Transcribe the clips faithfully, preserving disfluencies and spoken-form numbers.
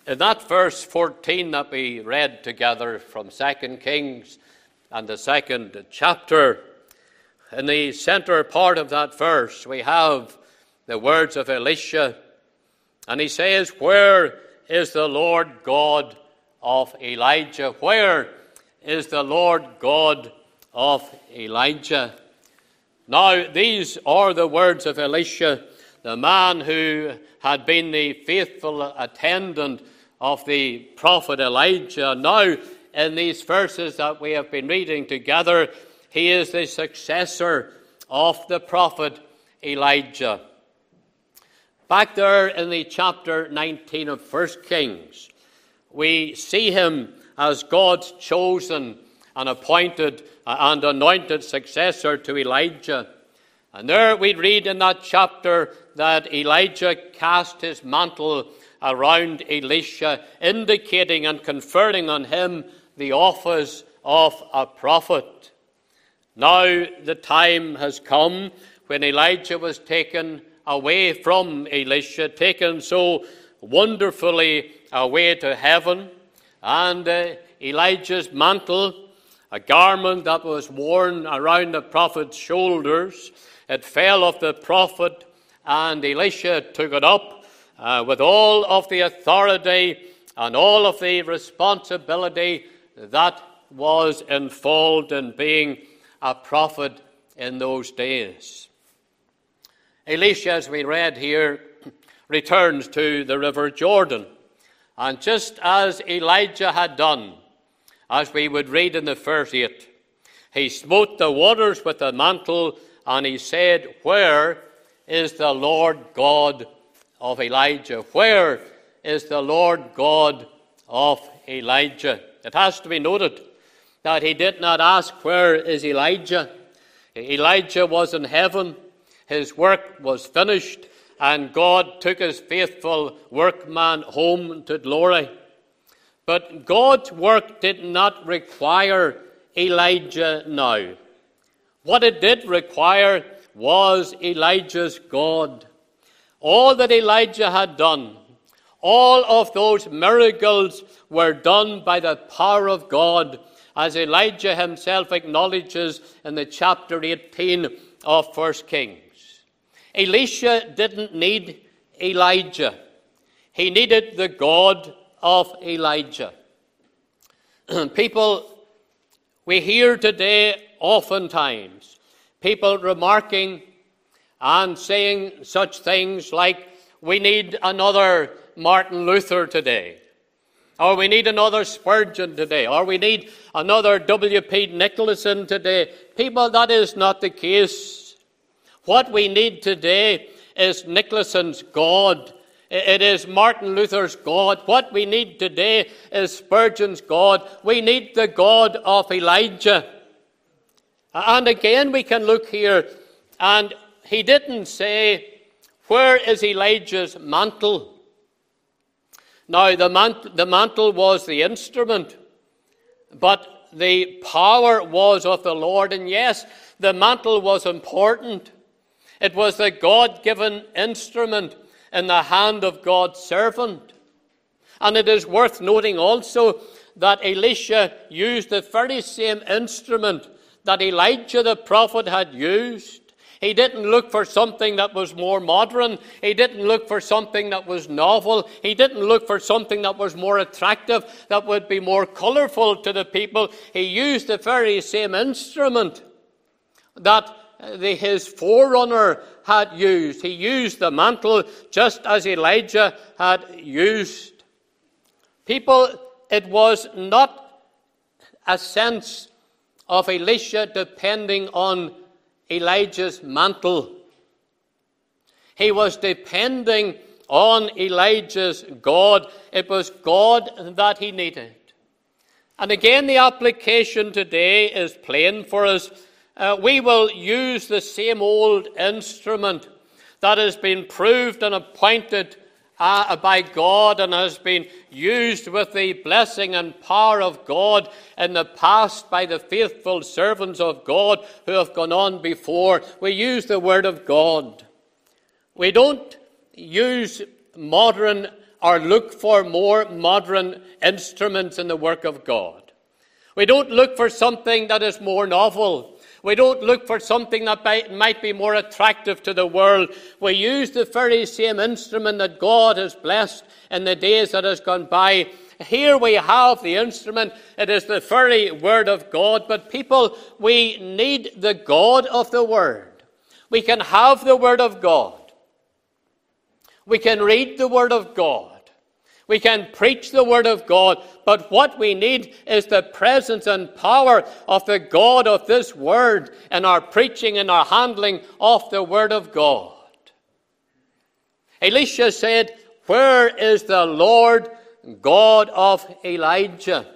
In that verse fourteen that we read together from Second Kings and the second chapter, in the center part of that verse we have the words of Elisha, and he says, "Where is the Lord God of Elijah? Where is the Lord God of Elijah?" Now, these are the words of Elisha, the man who had been the faithful attendant of the prophet Elijah. Now, in these verses that we have been reading together, he is the successor of the prophet Elijah. Back there in the chapter nineteen of First Kings, we see him as God's chosen and appointed and anointed successor to Elijah. And there we read in that chapter that Elijah cast his mantle around Elisha, indicating and conferring on him the office of a prophet. Now the time has come when Elijah was taken away from Elisha, taken so wonderfully away to heaven, and uh, Elijah's mantle, a garment that was worn around the prophet's shoulders, it fell off the prophet, and Elisha took it up uh, with all of the authority and all of the responsibility that was involved in being a prophet in those days. Elisha, as we read here, returns to the river Jordan. And just as Elijah had done, as we would read in the verse eight, he smote the waters with the mantle, and he said, "Where is the Lord God of Elijah? Where is the Lord God of Elijah?" It has to be noted that he did not ask, "Where is Elijah?" Elijah was in heaven. His work was finished, and God took his faithful workman home to glory. But God's work did not require Elijah now. What it did require was Elijah's God. All that Elijah had done, all of those miracles were done by the power of God, as Elijah himself acknowledges in the chapter eighteen of First Kings. Elisha didn't need Elijah. He needed the God of Elijah. People, we hear today oftentimes people remarking and saying such things like, "We need another Martin Luther today," or "We need another Spurgeon today," or "We need another W P Nicholson today." People, that is not the case. What we need today is Nicholson's God. It is Martin Luther's God. What we need today is Spurgeon's God. We need the God of Elijah. And again, we can look here, and he didn't say, "Where is Elijah's mantle?" Now, the, mant- the mantle was the instrument, but the power was of the Lord. And yes, the mantle was important. It was the God-given instrument in the hand of God's servant. And it is worth noting also that Elisha used the very same instrument that Elijah the prophet had used. He didn't look for something that was more modern. He didn't look for something that was novel. He didn't look for something that was more attractive, that would be more colorful to the people. He used the very same instrument that the, his forerunner had used. He used the mantle just as Elijah had used. People, it was not a sense of Elisha depending on Elijah's mantle. He was depending on Elijah's God. It was God that he needed. And again, the application today is plain for us. Uh, we will use the same old instrument that has been proved and appointed uh, by God and has been used with the blessing and power of God in the past by the faithful servants of God who have gone on before. We use the Word of God. We don't use modern or look for more modern instruments in the work of God. We don't look for something that is more novel. We don't look for something that might be more attractive to the world. We use the very same instrument that God has blessed in the days that has gone by. Here we have the instrument. It is the very Word of God. But people, we need the God of the Word. We can have the Word of God. We can read the Word of God. We can preach the Word of God, but what we need is the presence and power of the God of this Word in our preaching and our handling of the Word of God. Elisha said, "Where is the Lord God of Elijah?"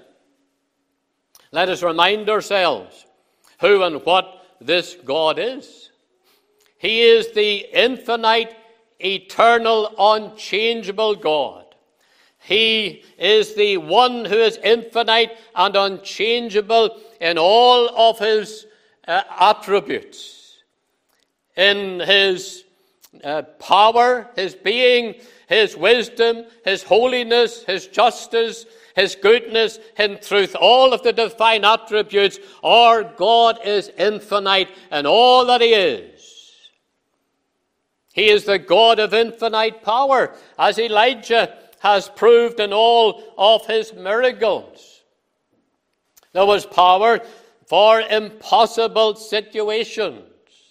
Let us remind ourselves who and what this God is. He is the infinite, eternal, unchangeable God. He is the one who is infinite and unchangeable in all of his uh, attributes. In his uh, power, his being, his wisdom, his holiness, his justice, his goodness, in truth, all of the divine attributes, our God is infinite in all that he is. He is the God of infinite power, as Elijah has proved in all of his miracles. There was power for impossible situations.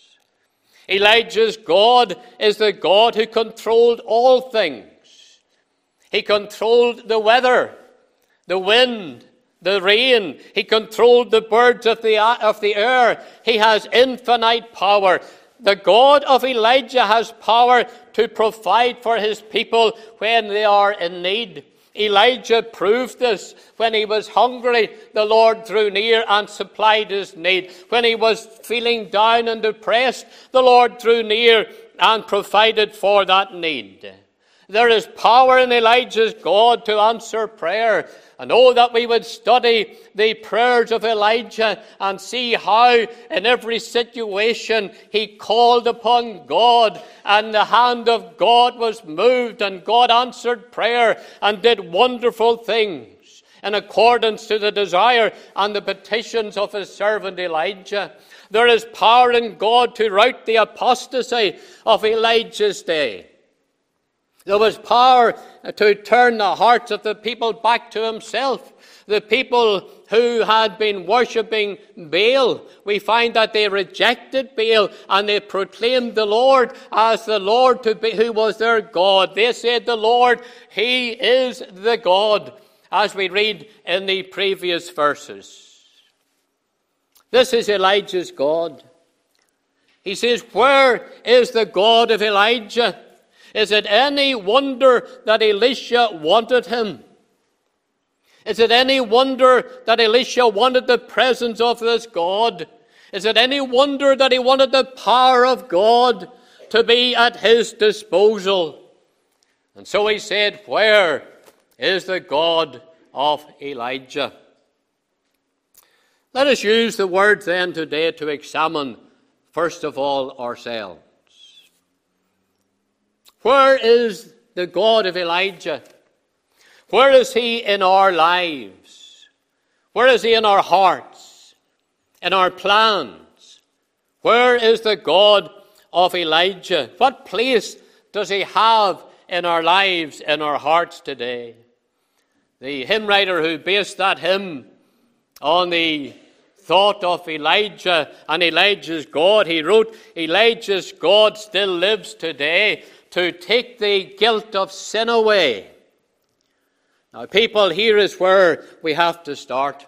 Elijah's God is the God who controlled all things. He controlled the weather, the wind, the rain. He controlled the birds of the, of the air. He has infinite power. The God of Elijah has power to provide for his people when they are in need. Elijah proved this. When he was hungry, the Lord drew near and supplied his need. When he was feeling down and depressed, the Lord drew near and provided for that need. There is power in Elijah's God to answer prayer. And oh, that we would study the prayers of Elijah and see how in every situation he called upon God, and the hand of God was moved, and God answered prayer and did wonderful things in accordance to the desire and the petitions of his servant Elijah. There is power in God to rout the apostasy of Elijah's day. There was power to turn the hearts of the people back to himself. The people who had been worshipping Baal, we find that they rejected Baal and they proclaimed the Lord as the Lord to be, who was their God. They said, "The Lord, he is the God," as we read in the previous verses. This is Elijah's God. He says, "Where is the God of Elijah?" Is it any wonder that Elisha wanted him? Is it any wonder that Elisha wanted the presence of this God? Is it any wonder that he wanted the power of God to be at his disposal? And so he said, "Where is the God of Elijah?" Let us use the word then today to examine, first of all, ourselves. Where is the God of Elijah? Where is he in our lives? Where is he in our hearts, in our plans? Where is the God of Elijah? What place does he have in our lives, in our hearts today? The hymn writer who based that hymn on the thought of Elijah and Elijah's God, he wrote, "Elijah's God still lives today to take the guilt of sin away." Now, people, here is where we have to start.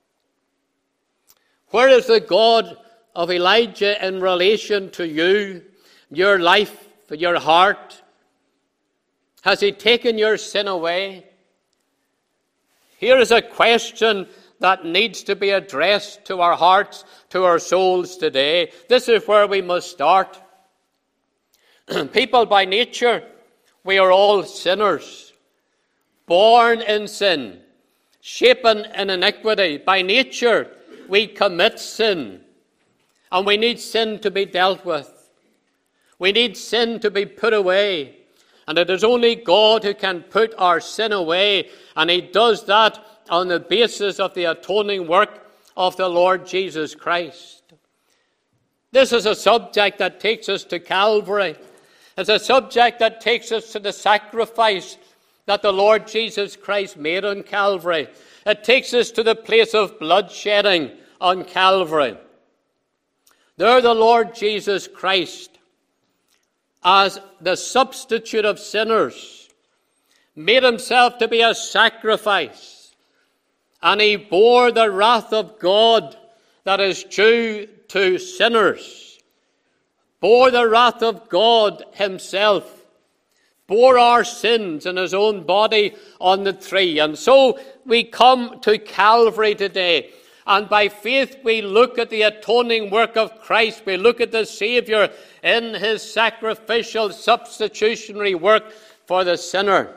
Where is the God of Elijah in relation to you, your life, your heart? Has he taken your sin away? Here is a question that needs to be addressed to our hearts, to our souls today. This is where we must start. People, by nature, we are all sinners, born in sin, shapen in iniquity. By nature, we commit sin, and we need sin to be dealt with. We need sin to be put away. And it is only God who can put our sin away. And he does that on the basis of the atoning work of the Lord Jesus Christ. This is a subject that takes us to Calvary. It's a subject that takes us to the sacrifice that the Lord Jesus Christ made on Calvary. It takes us to the place of bloodshedding on Calvary. There the Lord Jesus Christ, as the substitute of sinners, made himself to be a sacrifice, and he bore the wrath of God that is due to sinners, bore the wrath of God himself, bore our sins in his own body on the tree. And so we come to Calvary today, and by faith we look at the atoning work of Christ. We look at the Savior in his sacrificial substitutionary work for the sinner.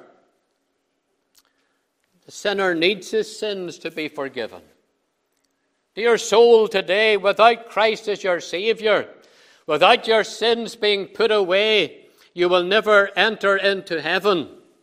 The sinner needs his sins to be forgiven. Dear soul, today, without Christ as your Savior, without your sins being put away, you will never enter into heaven.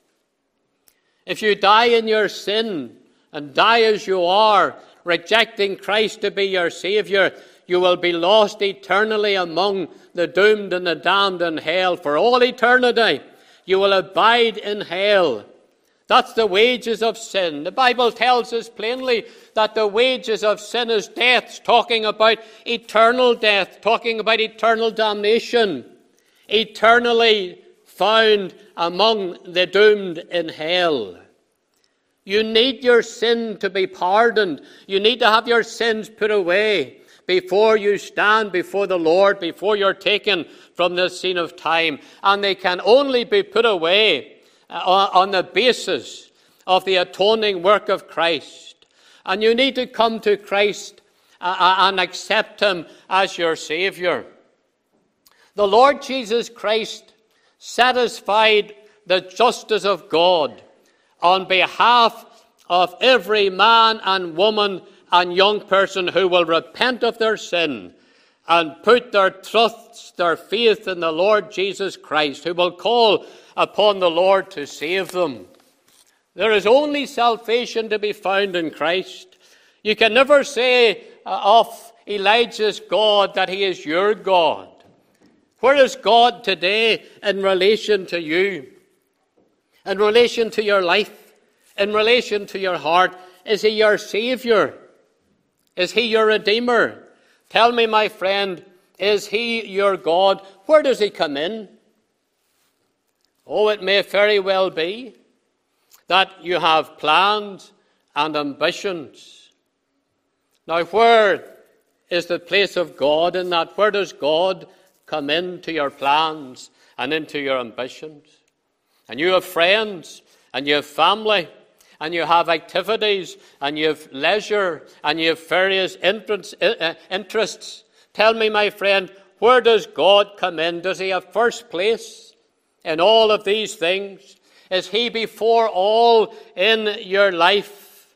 If you die in your sin and die as you are, rejecting Christ to be your Savior, you will be lost eternally among the doomed and the damned in hell. For all eternity, you will abide in hell. That's the wages of sin. The Bible tells us plainly that the wages of sin is death, talking about eternal death, talking about eternal damnation, eternally found among the doomed in hell. You need your sin to be pardoned. You need to have your sins put away before you stand before the Lord, before you're taken from this scene of time. And they can only be put away on the basis of the atoning work of Christ. And you need to come to Christ and accept him as your Savior. The Lord Jesus Christ satisfied the justice of God on behalf of every man and woman and young person who will repent of their sin and put their trust, their faith in the Lord Jesus Christ, who will call upon the Lord to save them. There is only salvation to be found in Christ. You can never say of Elijah's God that he is your God. Where is God today in relation to you? In relation to your life? In relation to your heart? Is he your Savior? Is he your Redeemer? Tell me, my friend, is he your God? Where does he come in? Oh, it may very well be that you have plans and ambitions. Now, where is the place of God in that? Where does God come into your plans and into your ambitions? And you have friends, and you have family, and you have activities, and you have leisure, and you have various interests. Tell me, my friend, where does God come in? Does he have first place in all of these things? Is he before all in your life?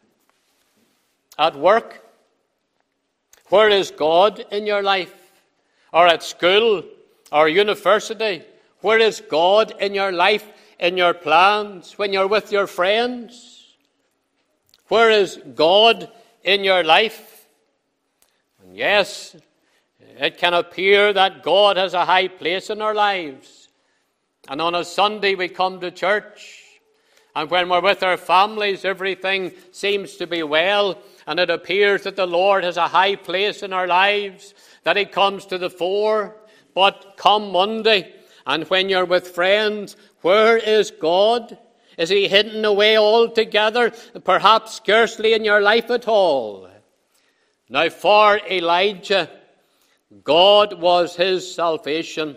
At work? Where is God in your life? Or at school? Or university? Where is God in your life, in your plans, when you're with your friends? Where is God in your life? And yes, it can appear that God has a high place in our lives. And on a Sunday we come to church, and when we're with our families, everything seems to be well, and it appears that the Lord has a high place in our lives, that he comes to the fore. But come Monday, and when you're with friends, where is God? Is he hidden away altogether? Perhaps scarcely in your life at all. Now for Elijah, God was his salvation.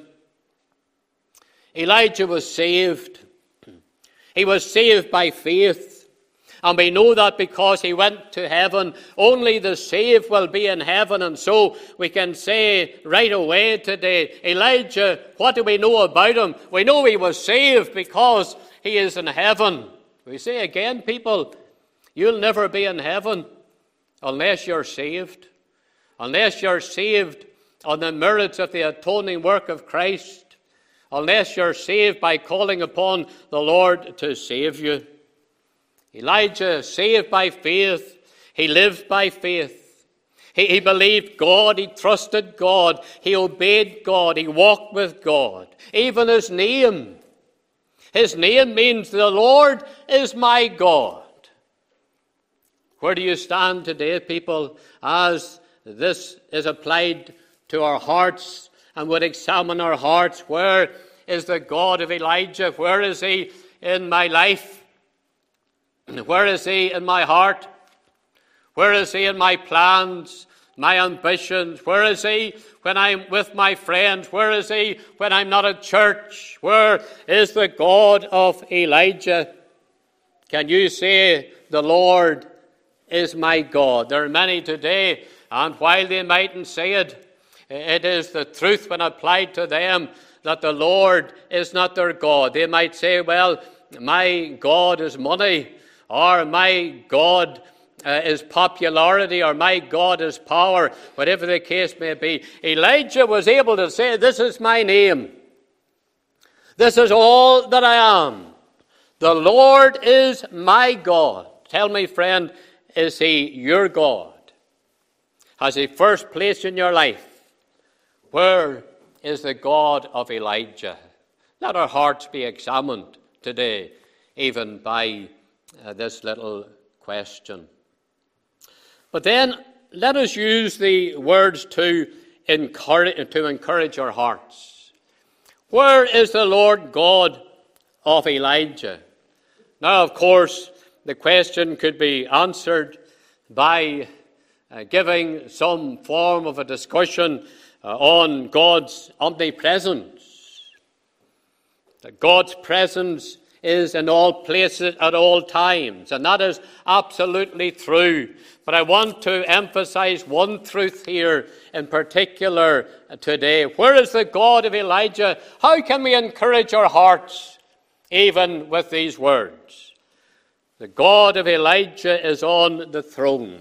Elijah was saved. He was saved by faith. And we know that because he went to heaven, only the saved will be in heaven. And so we can say right away today, Elijah, what do we know about him? We know he was saved because he is in heaven. We say again, people, you'll never be in heaven unless you're saved. Unless you're saved on the merits of the atoning work of Christ. unless you're saved by calling upon the Lord to save you. Elijah, saved by faith, he lived by faith. He, he believed God, he trusted God, he obeyed God, he walked with God. Even his name, his name means the Lord is my God. Where do you stand today, people, as this is applied to our hearts and would examine our hearts? Where is the God of Elijah? Where is he in my life? Where is he in my heart? Where is he in my plans, my ambitions? Where is he when I'm with my friends? Where is he when I'm not at church? Where is the God of Elijah? Can you say, the Lord is my God? There are many today, and while they mightn't say it, it is the truth when applied to them that the Lord is not their God. They might say, well, my God is money, or my God uh, is popularity, or my God is power, whatever the case may be. Elijah was able to say, this is my name. This is all that I am. The Lord is my God. Tell me, friend, is he your God? Has he first place in your life? Where is the God of Elijah? Let our hearts be examined today, even by uh, this little question. But then let us use the words to encourage, to encourage our hearts. Where is the Lord God of Elijah? Now, of course, the question could be answered by uh, giving some form of a discussion uh, on God's omnipresence. That God's presence is in all places at all times, and that is absolutely true. But I want to emphasize one truth here in particular today. Where is the God of Elijah? How can we encourage our hearts even with these words? The God of Elijah is on the throne.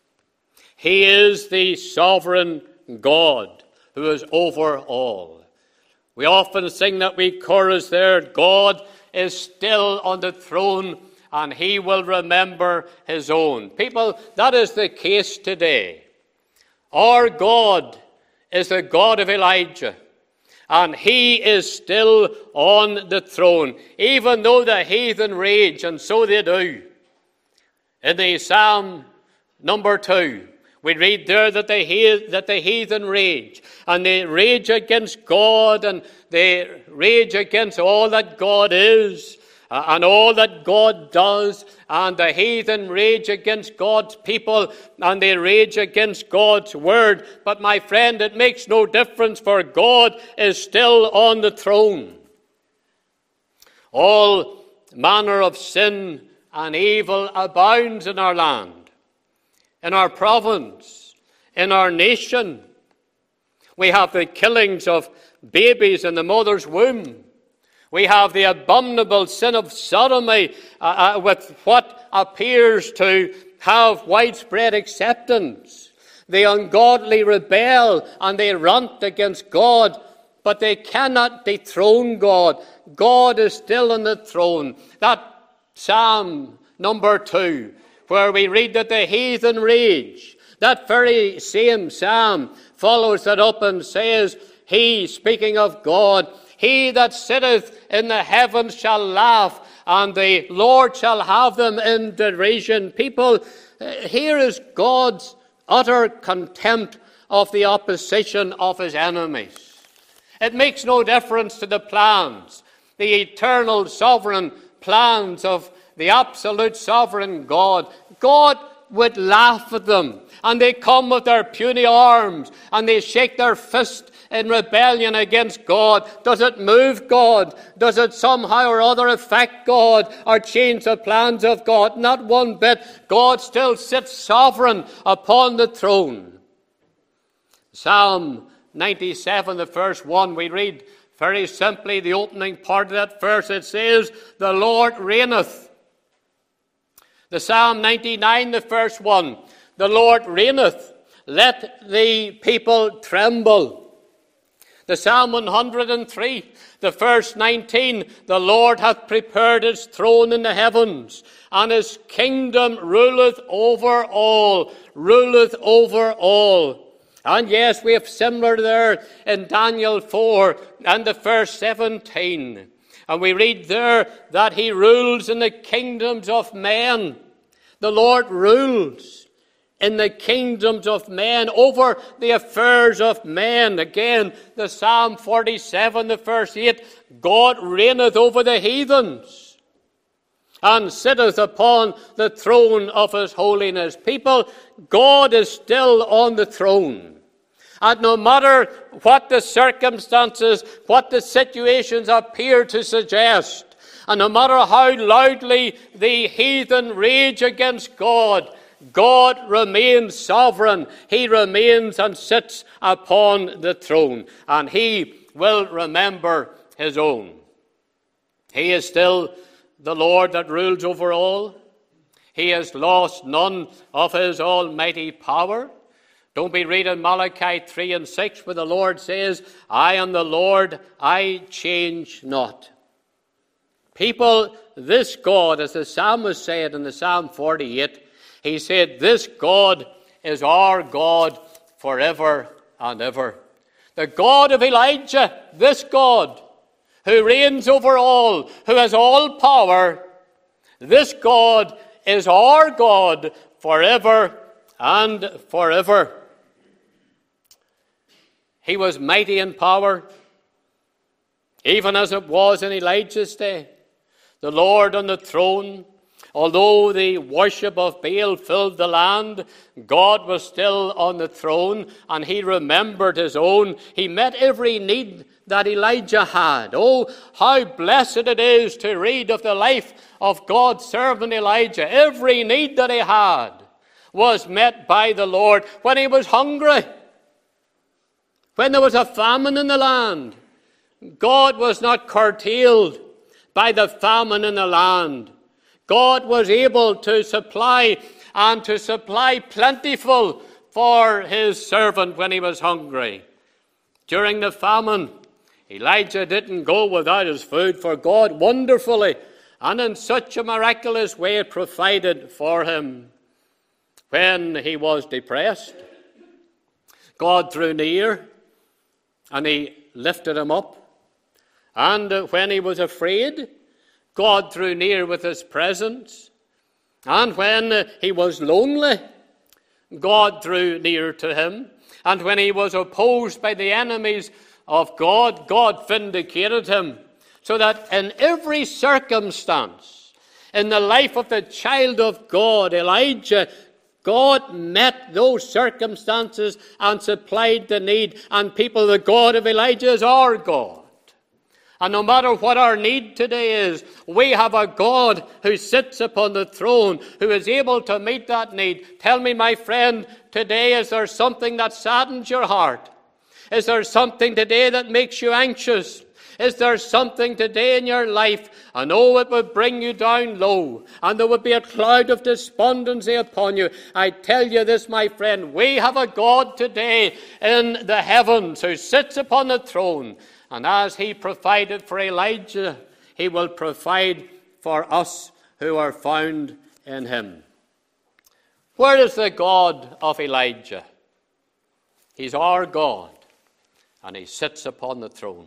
He is the sovereign God who is over all. We often sing that wee chorus there, God is still on the throne and he will remember his own. People, that is the case today. Our God is the God of Elijah, and he is still on the throne, even though the heathen rage, and so they do. In the Psalm number two, we read there that the, that the heathen rage, and they rage against God, and they rage against all that God is, uh, and all that God does, and the heathen rage against God's people, and they rage against God's word. But my friend, it makes no difference, for God is still on the throne. All manner of sin and evil abounds in our land, in our province, in our nation. We have the killings of babies in the mother's womb. We have the abominable sin of sodomy uh, uh, with what appears to have widespread acceptance. The ungodly rebel and they rant against God, but they cannot dethrone God. God is still on the throne. That Psalm number two, where we read that the heathen rage, that very same psalm follows that up and says, he, speaking of God, he that sitteth in the heavens shall laugh, and the Lord shall have them in derision. People, here is God's utter contempt of the opposition of his enemies. It makes no difference to the plans, the eternal sovereign plans of the absolute sovereign God. God would laugh at them, and they come with their puny arms, and they shake their fist in rebellion against God. Does it move God? Does it somehow or other affect God or change the plans of God? Not one bit. God still sits sovereign upon the throne. Psalm ninety-seven, the verse one, we read very simply the opening part of that verse. It says, the Lord reigneth. The Psalm ninety-nine, the verse one, the Lord reigneth. Let the people tremble. The Psalm one hundred three, the verse nineteen, the Lord hath prepared his throne in the heavens, and his kingdom ruleth over all, ruleth over all. And yes, we have similar there in Daniel four and the verse seventeen. And we read there that he rules in the kingdoms of men. The Lord rules in the kingdoms of men, over the affairs of men. Again, the Psalm forty-seven, the verse eight, God reigneth over the heathens, and sitteth upon the throne of his holiness. People, God is still on the throne. And no matter what the circumstances, what the situations appear to suggest, and no matter how loudly the heathen rage against God, God remains sovereign. He remains and sits upon the throne, and he will remember his own. He is still the Lord that rules over all. He has lost none of his almighty power. Don't be reading Malachi three and six, where the Lord says, I am the Lord, I change not. People, this God, as the psalmist said in the Psalm forty-eight, he said, this God is our God forever and ever. The God of Elijah, this God, who reigns over all, who has all power, this God is our God forever and forever. He was mighty in power, even as it was in Elijah's day. The Lord on the throne. Although the worship of Baal filled the land, God was still on the throne, and he remembered his own. He met every need that Elijah had. Oh, how blessed it is to read of the life of God's servant Elijah. Every need that he had was met by the Lord. When he was hungry, when there was a famine in the land, God was not curtailed by the famine in the land. God was able to supply and to supply plentiful for his servant when he was hungry. During the famine, Elijah didn't go without his food, for God wonderfully and in such a miraculous way provided for him. When he was depressed, God drew near and he lifted him up. And when he was afraid, God drew near with his presence. And when he was lonely, God drew near to him. And when he was opposed by the enemies of God, God vindicated him. So that in every circumstance, in the life of the child of God, Elijah, God met those circumstances and supplied the need. And people, the God of Elijah is our God. And no matter what our need today is, we have a God who sits upon the throne, who is able to meet that need. Tell me, my friend, today, is there something that saddens your heart? Is there something today that makes you anxious? Is there something today in your life, and oh, it would bring you down low, and there would be a cloud of despondency upon you? I tell you this, my friend, we have a God today in the heavens who sits upon the throne. And as he provided for Elijah, he will provide for us who are found in him. Where is the God of Elijah? He's our God, and he sits upon the throne.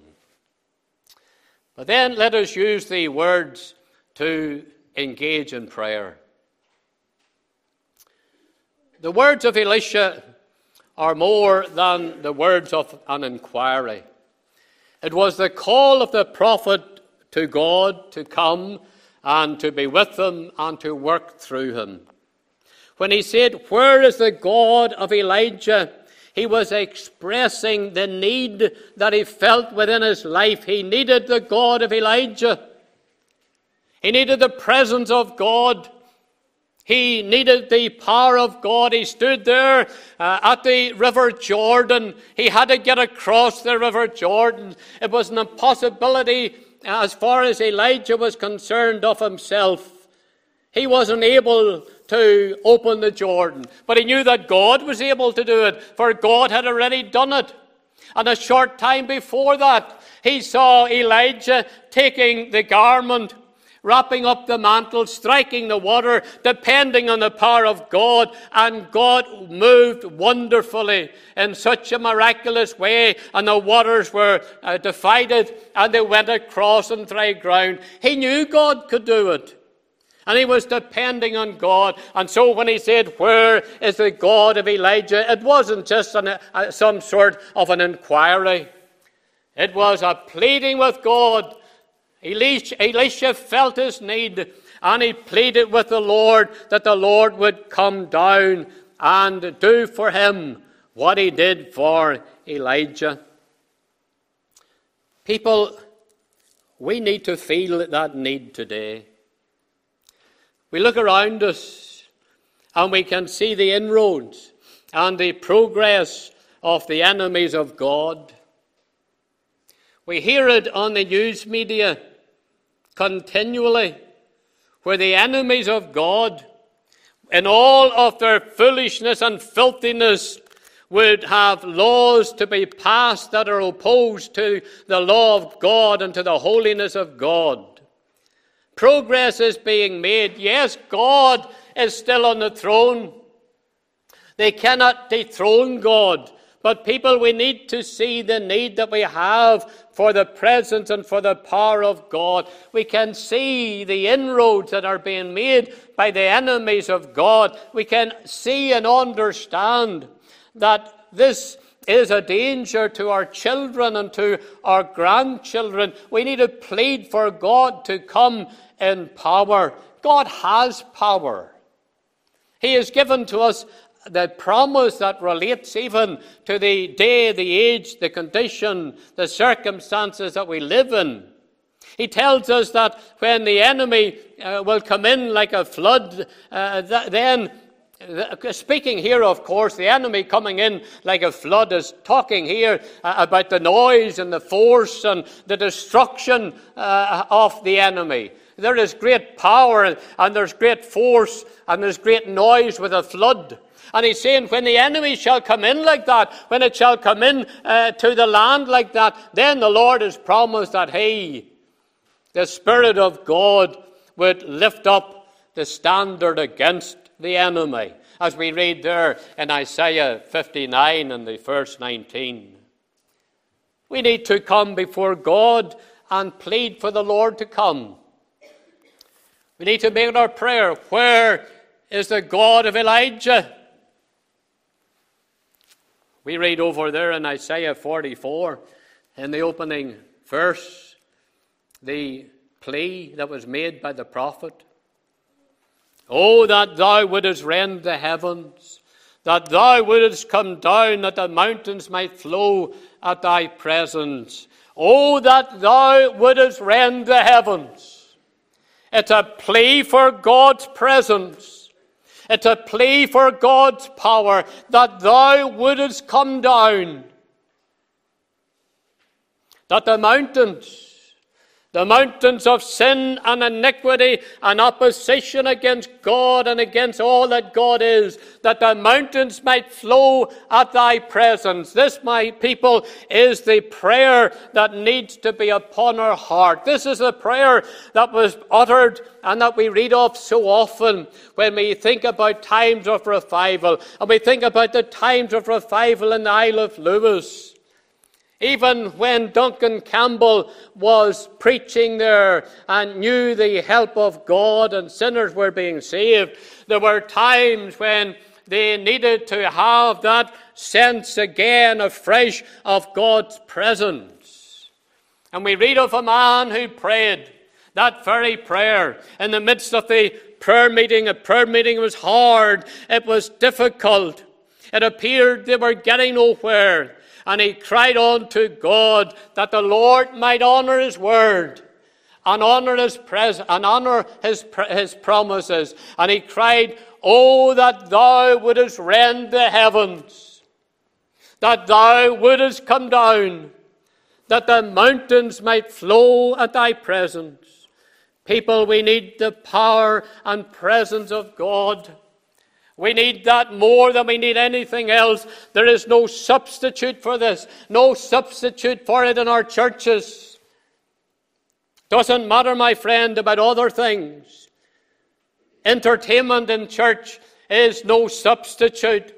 But then let us use the words to engage in prayer. The words of Elisha are more than the words of an inquiry. It was the call of the prophet to God to come and to be with him and to work through him. When he said, where is the God of Elijah? He was expressing the need that he felt within his life. He needed the God of Elijah. He needed the presence of God. He needed the power of God. He stood there uh, at the River Jordan. He had to get across the River Jordan. It was an impossibility as far as Elijah was concerned of himself. He wasn't able to open the Jordan, but he knew that God was able to do it, for God had already done it. And a short time before that, he saw Elijah taking the garment, wrapping up the mantle, striking the water, depending on the power of God. And God moved wonderfully in such a miraculous way. And the waters were uh, divided and they went across on dry ground. He knew God could do it. And he was depending on God. And so when he said, "Where is the God of Elijah?" it wasn't just an, uh, some sort of an inquiry. It was a pleading with God. Elisha, Elisha felt his need, and he pleaded with the Lord that the Lord would come down and do for him what he did for Elijah. People, we need to feel that need today. We look around us and we can see the inroads and the progress of the enemies of God. We hear it on the news media continually, where the enemies of God, in all of their foolishness and filthiness, would have laws to be passed that are opposed to the law of God and to the holiness of God. Progress is being made. Yes, God is still on the throne. They cannot dethrone God. But people, we need to see the need that we have for the presence and for the power of God. We can see the inroads that are being made by the enemies of God. We can see and understand that this is a danger to our children and to our grandchildren. We need to plead for God to come in power. God has power. He has given to us the promise that relates even to the day, the age, the condition, the circumstances that we live in. He tells us that when the enemy uh, will come in like a flood, uh, th- then, uh, speaking here, of course, the enemy coming in like a flood is talking here uh, about the noise and the force and the destruction uh, of the enemy. There is great power and there's great force and there's great noise with a flood. And he's saying when the enemy shall come in like that, when it shall come in uh, to the land like that, then the Lord has promised that he, the Spirit of God, would lift up the standard against the enemy. As we read there in Isaiah fifty-nine and the verse nineteen. We need to come before God and plead for the Lord to come. We need to make our prayer, where is the God of Elijah? We read over there in Isaiah forty-four, in the opening verse, the plea that was made by the prophet. Oh, that thou wouldest rend the heavens, that thou wouldest come down, that the mountains might flow at thy presence. Oh, that thou wouldest rend the heavens. It's a plea for God's presence. It's a plea for God's power, that thou wouldest come down. That the mountains, the mountains of sin and iniquity and opposition against God and against all that God is, that the mountains might flow at thy presence. This, my people, is the prayer that needs to be upon our heart. This is the prayer that was uttered and that we read of so often when we think about times of revival. And we think about the times of revival in the Isle of Lewis. Even when Duncan Campbell was preaching there and knew the help of God and sinners were being saved, there were times when they needed to have that sense again afresh of God's presence. And we read of a man who prayed that very prayer in the midst of the prayer meeting. A prayer meeting was hard. It was difficult. It appeared they were getting nowhere. And he cried on to God that the Lord might honor his word and honor his pres- and honor his, his promises. And he cried, oh, that thou wouldest rend the heavens, that thou wouldest come down, that the mountains might flow at thy presence. People, we need the power and presence of God. We need that more than we need anything else. There is no substitute for this. No substitute for it in our churches. Doesn't matter, my friend, about other things. Entertainment in church is no substitute.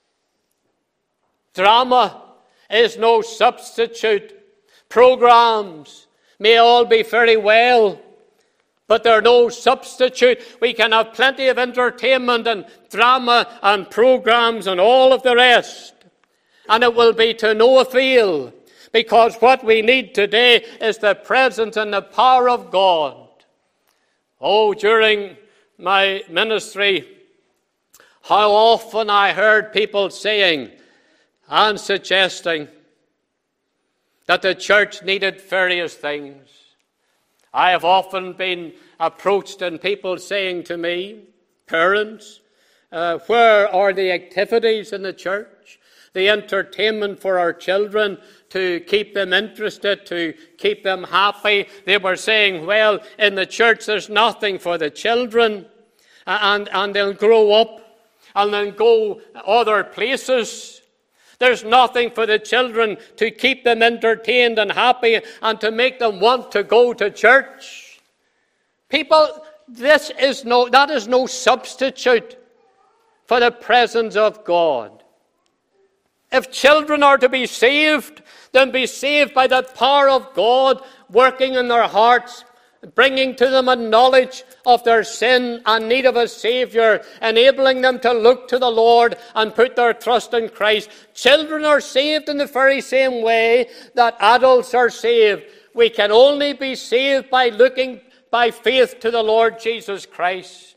Drama is no substitute. Programs may all be very well, but they're no substitute. We can have plenty of entertainment and drama and programs and all of the rest, and it will be to no avail, because what we need today is the presence and the power of God. Oh, during my ministry, how often I heard people saying and suggesting that the church needed various things. I have often been approached and people saying to me, parents, uh, where are the activities in the church? The entertainment for our children to keep them interested, to keep them happy. They were saying, well, in the church there's nothing for the children, and, and they'll grow up and then go other places. There's nothing for the children to keep them entertained and happy and to make them want to go to church. People, this is no, that is no substitute for the presence of God. If children are to be saved, then be saved by the power of God working in their hearts, bringing to them a knowledge of their sin and need of a Saviour, enabling them to look to the Lord and put their trust in Christ. Children are saved in the very same way that adults are saved. We can only be saved by looking by faith to the Lord Jesus Christ.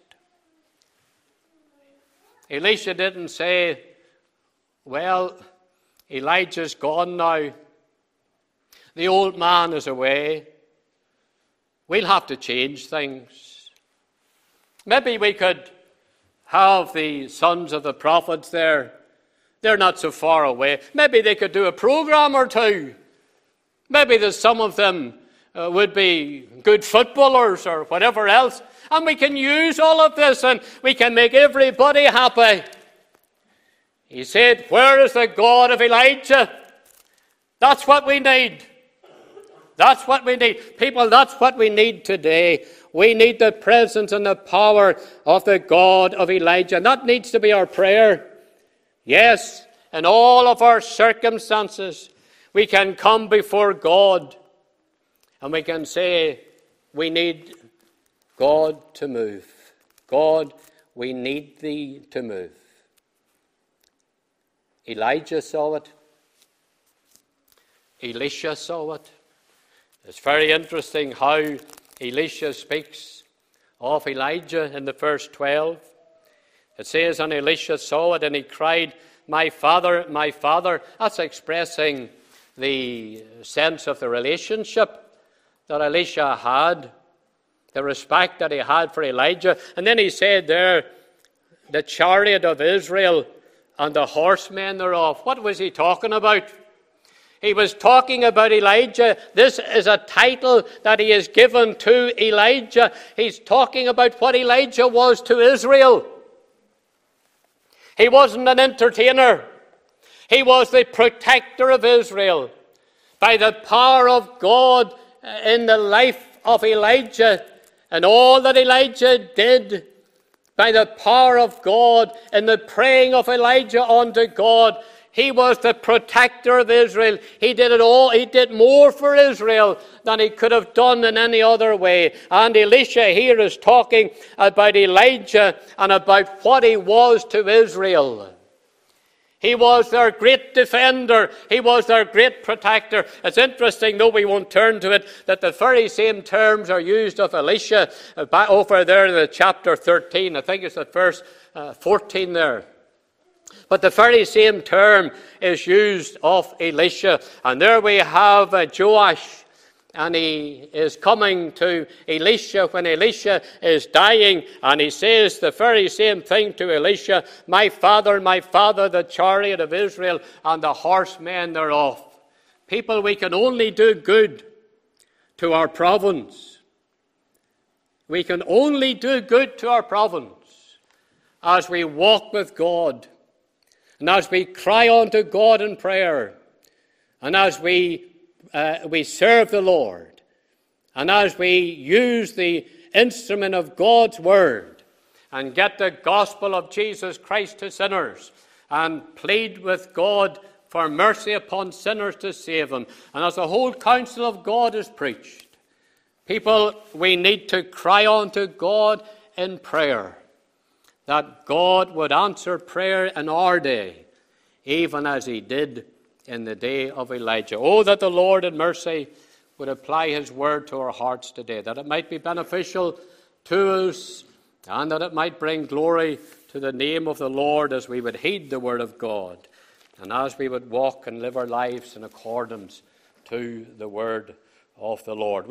Elisha didn't say, well, Elijah's gone now. The old man is away. We'll have to change things. Maybe we could have the sons of the prophets there. They're not so far away. Maybe they could do a program or two. Maybe there's some of them uh, would be good footballers or whatever else. And we can use all of this and we can make everybody happy. He said, where is the God of Elijah? That's what we need. That's what we need. People, that's what we need today. We need the presence and the power of the God of Elijah. And that needs to be our prayer. Yes, in all of our circumstances, we can come before God and we can say, we need God to move. God, we need thee to move. Elijah saw it. Elisha saw it. It's very interesting how Elisha speaks of Elijah in the verse twelve. It says, and Elisha saw it and he cried, my father, my father. That's expressing the sense of the relationship that Elisha had, the respect that he had for Elijah. And then he said there, the chariot of Israel and the horsemen thereof. What was he talking about? He was talking about Elijah. This is a title that he has given to Elijah. He's talking about what Elijah was to Israel. He wasn't an entertainer. He was the protector of Israel. By the power of God in the life of Elijah and all that Elijah did, by the power of God and the praying of Elijah unto God, he was the protector of Israel. He did it all. He did more for Israel than he could have done in any other way. And Elisha here is talking about Elijah and about what he was to Israel. He was their great defender. He was their great protector. It's interesting, though we won't turn to it, that the very same terms are used of Elisha uh, over there in the chapter thirteen. I think it's at verse uh, fourteen there. But the very same term is used of Elisha. And there we have uh, Joash. And he is coming to Elisha when Elisha is dying. And he says the very same thing to Elisha. My father, my father, the chariot of Israel and the horsemen thereof. People, we can only do good to our province. We can only do good to our province. as we walk with God, and as we cry unto God in prayer, and as we, uh, we serve the Lord, and as we use the instrument of God's word and get the gospel of Jesus Christ to sinners and plead with God for mercy upon sinners to save them, and as the whole counsel of God is preached, people, we need to cry unto God in prayer, that God would answer prayer in our day, even as he did in the day of Elijah. Oh, that the Lord in mercy would apply his word to our hearts today, that it might be beneficial to us, and that it might bring glory to the name of the Lord as we would heed the word of God, and as we would walk and live our lives in accordance to the word of the Lord.